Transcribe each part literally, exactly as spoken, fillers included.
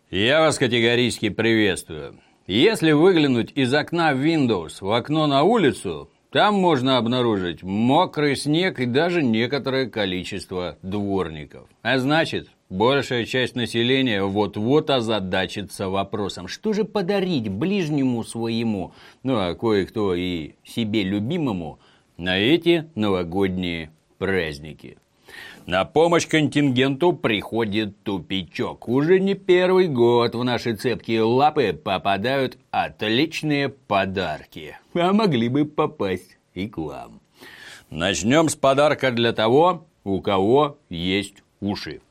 Я вас категорически приветствую. Если выглянуть из окна Windows в окно на улицу, там можно обнаружить мокрый снег и даже некоторое количество дворников. А значит, большая часть населения вот-вот озадачится вопросом, что же подарить ближнему своему, ну а кое-кто и себе любимому, на эти новогодние праздники. На помощь контингенту приходит тупичок. Уже не первый год в наши цепкие лапы попадают отличные подарки. А могли бы попасть и к вам. Начнем с подарка для того, у кого есть уши.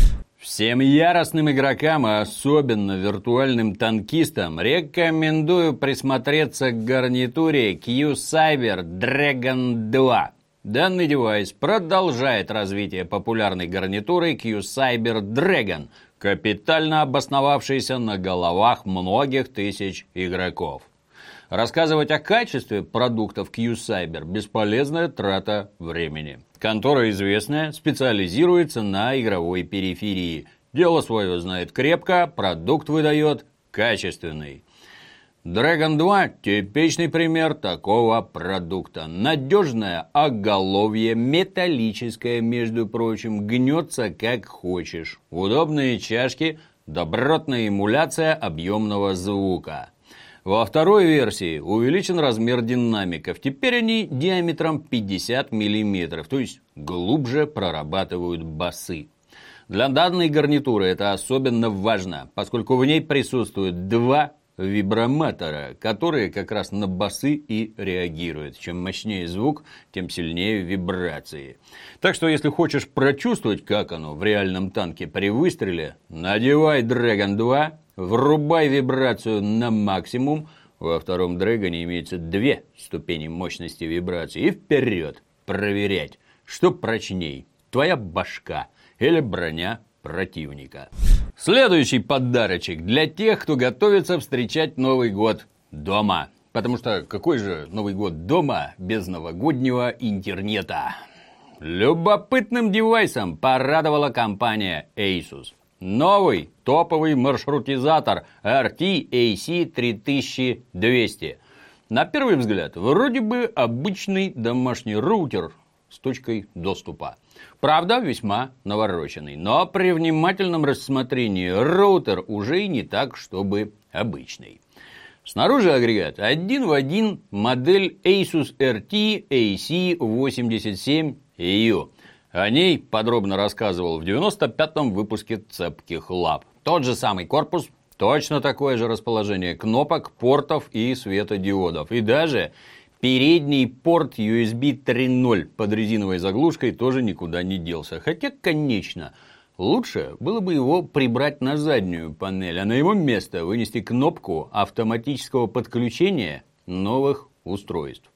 Всем яростным игрокам, а особенно виртуальным танкистам, рекомендую присмотреться к гарнитуре Q-Cyber Dragon два. Данный девайс продолжает развитие популярной гарнитуры Q-Cyber Dragon, капитально обосновавшейся на головах многих тысяч игроков. Рассказывать о качестве продуктов Q-Cyber – бесполезная трата времени. Контора известная, специализируется на игровой периферии. Дело свое знает крепко, продукт выдает качественный. Dragon два – типичный пример такого продукта. Надежное оголовье, металлическое, между прочим, гнется как хочешь. Удобные чашки, добротная эмуляция объемного звука. Во второй версии увеличен размер динамиков. Теперь они диаметром пятьдесят миллиметров, то есть глубже прорабатывают басы. Для данной гарнитуры это особенно важно, поскольку в ней присутствуют два вибромотора, которые как раз на басы и реагируют. Чем мощнее звук, тем сильнее вибрации. Так что, если хочешь прочувствовать, как оно в реальном танке при выстреле, надевай Dragon два, врубай вибрацию на максимум. Во втором Дрэгоне имеется две ступени мощности вибрации. И вперед проверять, что прочней, твоя башка или броня противника. Следующий подарочек для тех, кто готовится встречать Новый год дома. Потому что какой же Новый год дома без новогоднего интернета? Любопытным девайсом порадовала компания Asus. Новый топовый маршрутизатор эр ти эй си три тысячи двести. На первый взгляд, вроде бы обычный домашний роутер с точкой доступа. Правда, весьма навороченный, но при внимательном рассмотрении роутер уже и не так, чтобы обычный. Снаружи агрегат один в один модель Asus эр ти эй си восемьдесят семь ю. О ней подробно рассказывал в девяносто пятом выпуске «Цепких лап». Тот же самый корпус, точно такое же расположение кнопок, портов и светодиодов. И даже передний порт ю эс би три ноль под резиновой заглушкой тоже никуда не делся. Хотя, конечно, лучше было бы его прибрать на заднюю панель, а на его место вынести кнопку автоматического подключения новых устройств.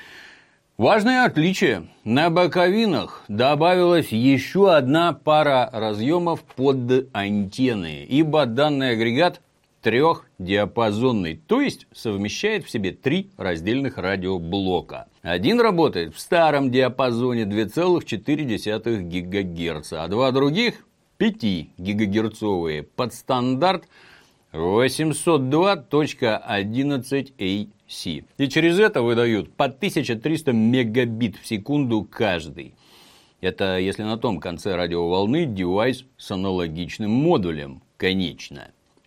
Важное отличие. На боковинах добавилась еще одна пара разъемов под антенны, ибо данный агрегат трехдиапазонный, то есть совмещает в себе три раздельных радиоблока. Один работает в старом диапазоне два целых четыре десятых гигагерца, а два других пятигигагерцовые под стандарт восемьсот два точка одиннадцать эй си. И через это выдают по тысяча триста мегабит в секунду каждый. Это если на том конце радиоволны девайс с аналогичным модулем, конечно.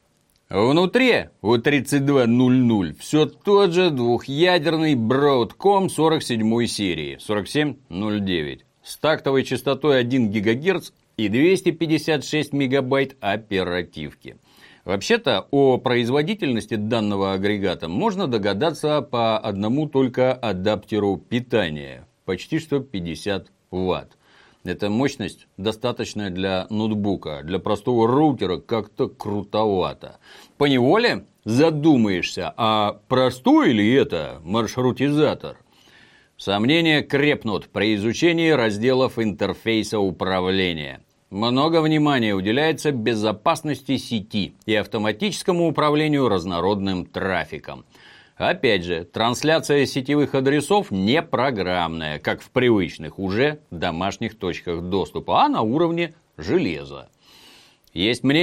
Внутри у тридцать два ноль ноль все тот же двухъядерный Broadcom сорок седьмой серии сорок семь ноль девять с тактовой частотой один гигагерц и двести пятьдесят шесть мегабайт оперативки. Вообще-то о производительности данного агрегата можно догадаться по одному только адаптеру питания, почти что пятьдесят ватт. Эта мощность достаточная для ноутбука, для простого роутера как-то крутовато. Поневоле задумаешься, а простой ли это маршрутизатор? Сомнения крепнут при изучении разделов интерфейса управления. Много внимания уделяется безопасности сети и автоматическому управлению разнородным трафиком. Опять же, трансляция сетевых адресов не программная, как в привычных уже домашних точках доступа, а на уровне железа. Есть мнение,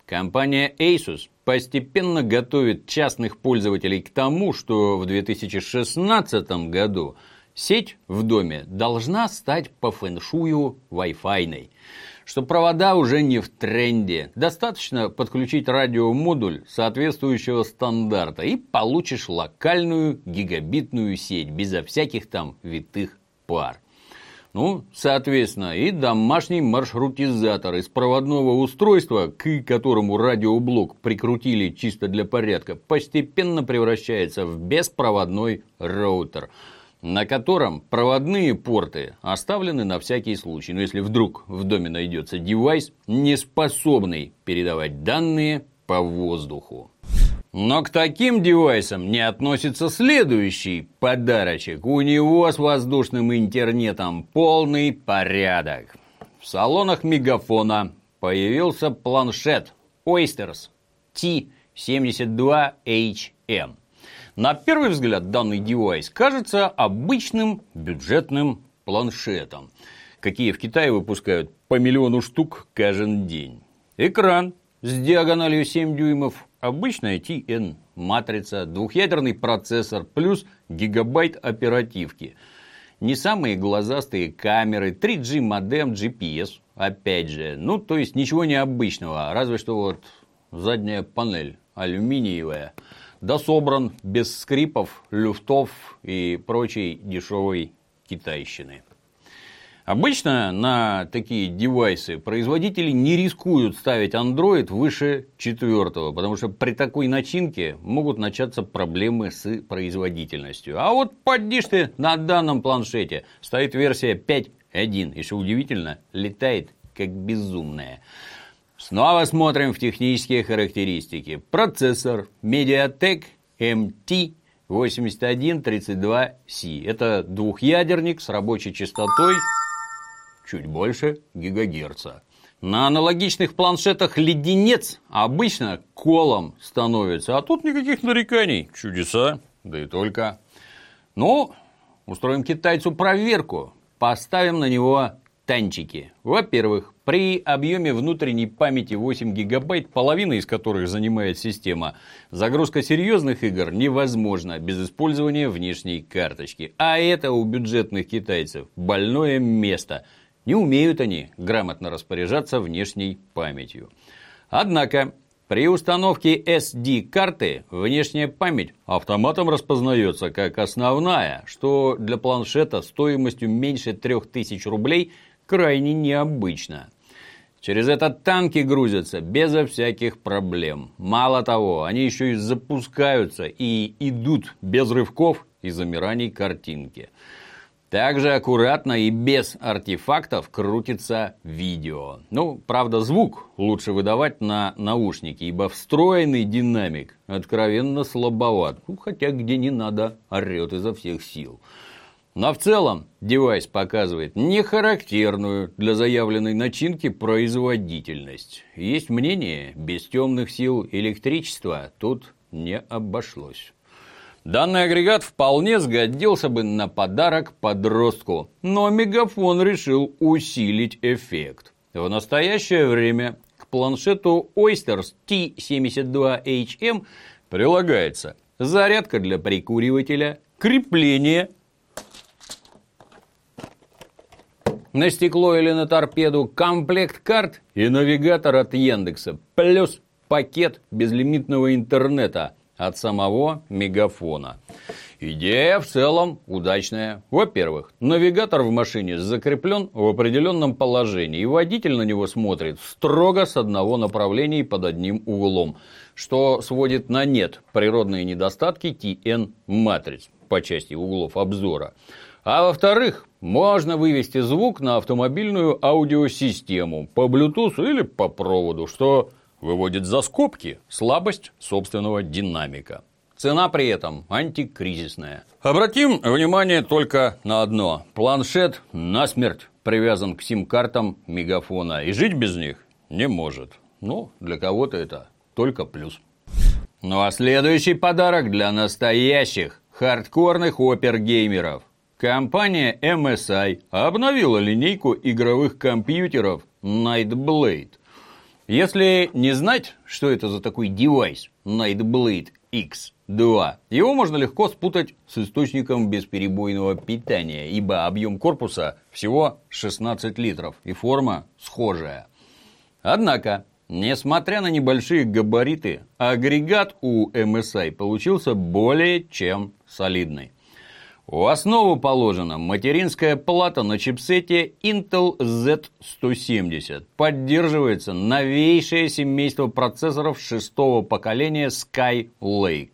Компания Asus постепенно готовит частных пользователей к тому, что в две тысячи шестнадцатом году сеть в доме должна стать по фэншую Wi-Fi-ной. Что провода уже не в тренде. Достаточно подключить радиомодуль соответствующего стандарта и получишь локальную гигабитную сеть безо всяких там витых пар. Ну, соответственно, и домашний маршрутизатор из проводного устройства, к которому радиоблок прикрутили чисто для порядка, постепенно превращается в беспроводной роутер, на котором проводные порты оставлены на всякий случай. Но если вдруг в доме найдется девайс, не способный передавать данные по воздуху. Но к таким девайсам не относится следующий подарочек. У него с воздушным интернетом полный порядок. В салонах Мегафона появился планшет Oysters ти семьдесят два эйч эм. На первый взгляд данный девайс кажется обычным бюджетным планшетом, какие в Китае выпускают по миллиону штук каждый день. Экран с диагональю семь дюймов, обычная ти эн матрица, двухъядерный процессор плюс гигабайт оперативки. Не самые глазастые камеры, три джи модем, джи пи эс, опять же. Ну, то есть ничего необычного, разве что вот задняя панель алюминиевая. Да собран без скрипов, люфтов и прочей дешевой китайщины. Обычно на такие девайсы производители не рискуют ставить Android выше четвертого, потому что при такой начинке могут начаться проблемы с производительностью. А вот поди ж ты, на данном планшете стоит версия пять точка один, и что удивительно, летает как безумная. Снова смотрим в технические характеристики. Процессор MediaTek эм ти восемьдесят один тридцать два си. Это двухъядерник с рабочей частотой чуть больше гигагерца. На аналогичных планшетах леденец обычно колом становится, а тут никаких нареканий. Чудеса, да и только. Ну, устроим китайцу проверку. Поставим на него танчики. Во-первых, при объеме внутренней памяти восемь гигабайт, половина из которых занимает система, загрузка серьезных игр невозможна без использования внешней карточки. А это у бюджетных китайцев больное место. Не умеют они грамотно распоряжаться внешней памятью. Однако, при установке эс ди-карты внешняя память автоматом распознается как основная, что для планшета стоимостью меньше трех тысяч рублей крайне необычно. Через это танки грузятся безо всяких проблем. Мало того, они еще и запускаются и идут без рывков и замираний картинки. Также аккуратно и без артефактов крутится видео. Ну, правда, звук лучше выдавать на наушники, ибо встроенный динамик откровенно слабоват. Ну, хотя где не надо, орет изо всех сил. Но в целом девайс показывает нехарактерную для заявленной начинки производительность. Есть мнение, без темных сил электричества тут не обошлось. Данный агрегат вполне сгодился бы на подарок подростку, но Мегафон решил усилить эффект. В настоящее время к планшету Oysters ти семьдесят два эйч эм прилагается зарядка для прикуривателя, крепление на стекло или на торпеду, комплект карт и навигатор от Яндекса, плюс пакет безлимитного интернета от самого Мегафона. Идея в целом удачная. Во-первых, навигатор в машине закреплен в определенном положении, и водитель на него смотрит строго с одного направления и под одним углом, что сводит на нет природные недостатки ти эн-матриц по части углов обзора. А во-вторых, можно вывести звук на автомобильную аудиосистему по Bluetooth или по проводу, что выводит за скобки слабость собственного динамика. Цена при этом антикризисная. Обратим внимание только на одно. Планшет насмерть привязан к сим-картам Мегафона и жить без них не может. Ну, для кого-то это только плюс. Ну а следующий подарок для настоящих хардкорных опергеймеров. Компания эм эс ай обновила линейку игровых компьютеров Nightblade. Если не знать, что это за такой девайс Nightblade икс два, его можно легко спутать с источником бесперебойного питания, ибо объем корпуса всего шестнадцать литров и форма схожая. Однако, несмотря на небольшие габариты, агрегат у эм эс ай получился более чем солидный. В основу положена материнская плата на чипсете Intel зет сто семьдесят. Поддерживается новейшее семейство процессоров шестого поколения Skylake.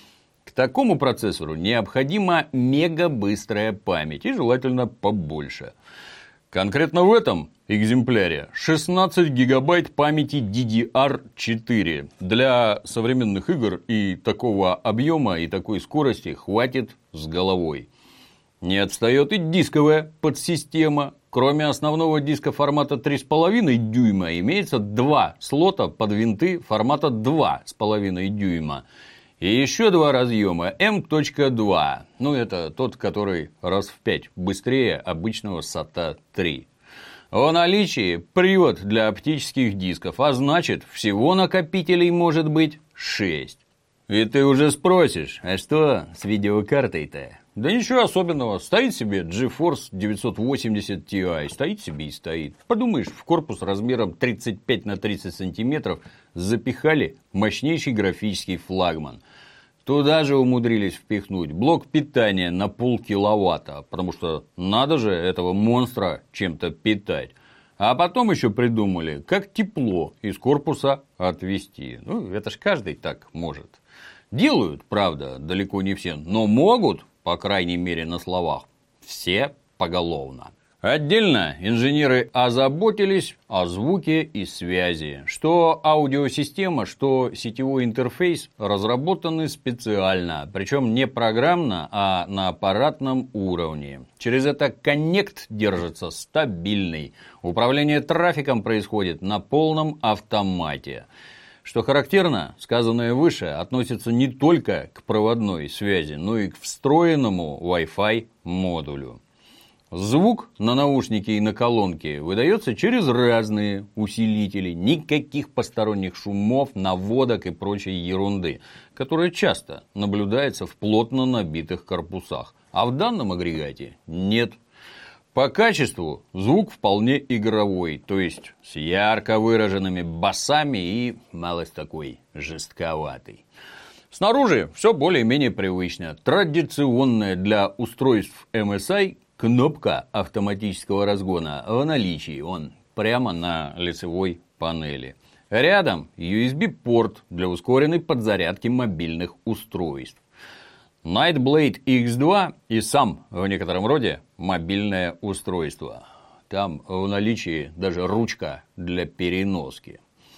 К такому процессору необходима мегабыстрая память и желательно побольше. Конкретно в этом экземпляре шестнадцать гигабайт памяти ди ди ар четыре. Для современных игр и такого объема, и такой скорости хватит с головой. Не отстает и дисковая подсистема. Кроме основного диска формата три с половиной дюйма, имеется два слота под винты формата два с половиной дюйма. И еще два разъема эм два. Ну, это тот, который раз в пять быстрее обычного сата три. В наличии привод для оптических дисков, а значит, всего накопителей может быть шесть. И ты уже спросишь, а что с видеокартой-то? Да ничего особенного. Стоит себе GeForce девятьсот восемьдесят ти ай. Стоит себе и стоит. Подумаешь, в корпус размером тридцать пять на тридцать сантиметров запихали мощнейший графический флагман. Туда же умудрились впихнуть блок питания на полкиловатта. Потому что надо же этого монстра чем-то питать. А потом еще придумали, как тепло из корпуса отвести. Ну, это ж каждый так может. Делают, правда, далеко не все, но могут, по крайней мере на словах, все поголовно. Отдельно инженеры озаботились о звуке и связи. Что аудиосистема, что сетевой интерфейс разработаны специально. Причем не программно, а на аппаратном уровне. Через это коннект держится стабильный. Управление трафиком происходит на полном автомате. Что характерно, сказанное выше относится не только к проводной связи, но и к встроенному Wi-Fi модулю. Звук на наушники и на колонки выдается через разные усилители, никаких посторонних шумов, наводок и прочей ерунды, которая часто наблюдается в плотно набитых корпусах, а в данном агрегате нет. По качеству звук вполне игровой, то есть с ярко выраженными басами и малость такой жестковатый. Снаружи все более-менее привычно. Традиционная для устройств эм эс ай кнопка автоматического разгона в наличии, он прямо на лицевой панели. Рядом ю эс би-порт для ускоренной подзарядки мобильных устройств. Nightblade икс два и сам в некотором роде мобильное устройство. Там в наличии даже ручка для переноски.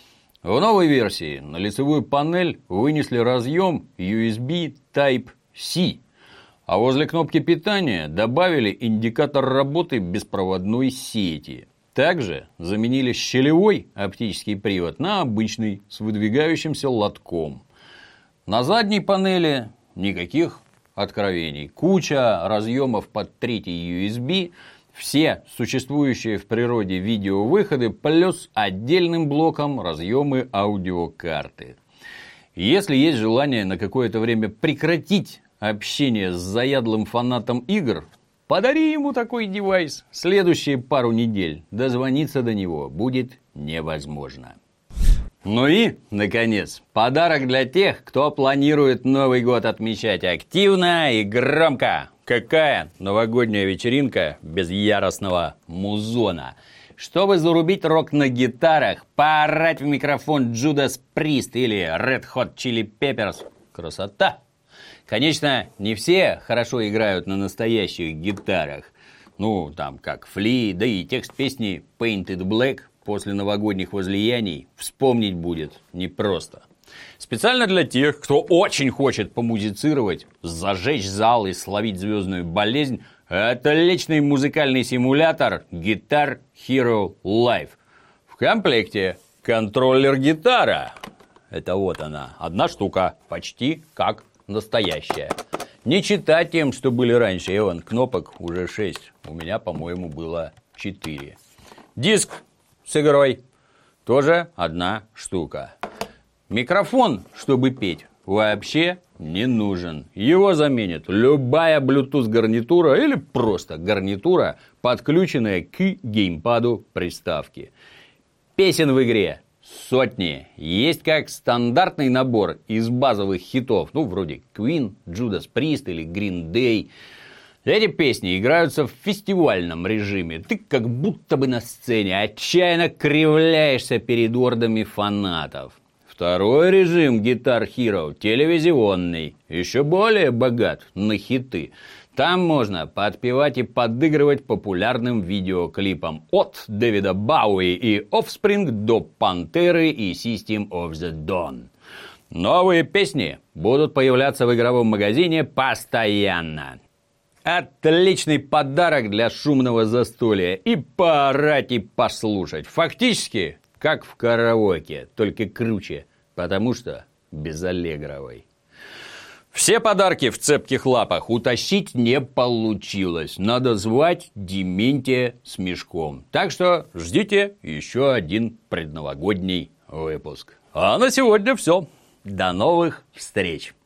В новой версии на лицевую панель вынесли разъем ю эс би Type-C, а возле кнопки питания добавили индикатор работы беспроводной сети. Также заменили щелевой оптический привод на обычный с выдвигающимся лотком. На задней панели никаких откровений. Куча разъемов под третий ю эс би, все существующие в природе видеовыходы, плюс отдельным блоком разъемы аудиокарты. Если есть желание на какое-то время прекратить общение с заядлым фанатом игр, подари ему такой девайс. Следующие пару недель дозвониться до него будет невозможно. Ну и, наконец, подарок для тех, кто планирует Новый год отмечать активно и громко. Какая новогодняя вечеринка без яростного музона? Чтобы зарубить рок на гитарах, поорать в микрофон Judas Priest или Red Hot Chili Peppers. Красота! Конечно, не все хорошо играют на настоящих гитарах. Ну, там как Фли, да и текст песни Painted Black после новогодних возлияний вспомнить будет непросто. Специально для тех, кто очень хочет помузицировать, зажечь зал и словить звездную болезнь, отличный музыкальный симулятор Guitar Hero Live. В комплекте контроллер-гитара. Это вот она, одна штука, почти как настоящая. Не читать тем, что были раньше. Эван, кнопок уже шесть. У меня, по-моему, было четыре. Диск с игрой. тоже одна штука. Микрофон, чтобы петь, вообще не нужен. Его заменит любая Bluetooth гарнитура или просто гарнитура, подключенная к геймпаду приставки. Песен в игре сотни. Есть как стандартный набор из базовых хитов, ну вроде Queen, Judas Priest или Green Day. Эти песни играются в фестивальном режиме. Ты как будто бы на сцене отчаянно кривляешься перед ордами фанатов. Второй режим Guitar Hero телевизионный, еще более богат на хиты. Там можно подпевать и подыгрывать популярным видеоклипам от Дэвида Бауи и Offspring до Пантеры и System of the Dawn. Новые песни будут появляться в игровом магазине постоянно. Отличный подарок для шумного застолья и поорать и послушать. Фактически, как в караоке, только круче, потому что без аллегровой. Все подарки в цепких лапах утащить не получилось. Надо звать Дементия с мешком. Так что ждите еще один предновогодний выпуск. А на сегодня все. До новых встреч!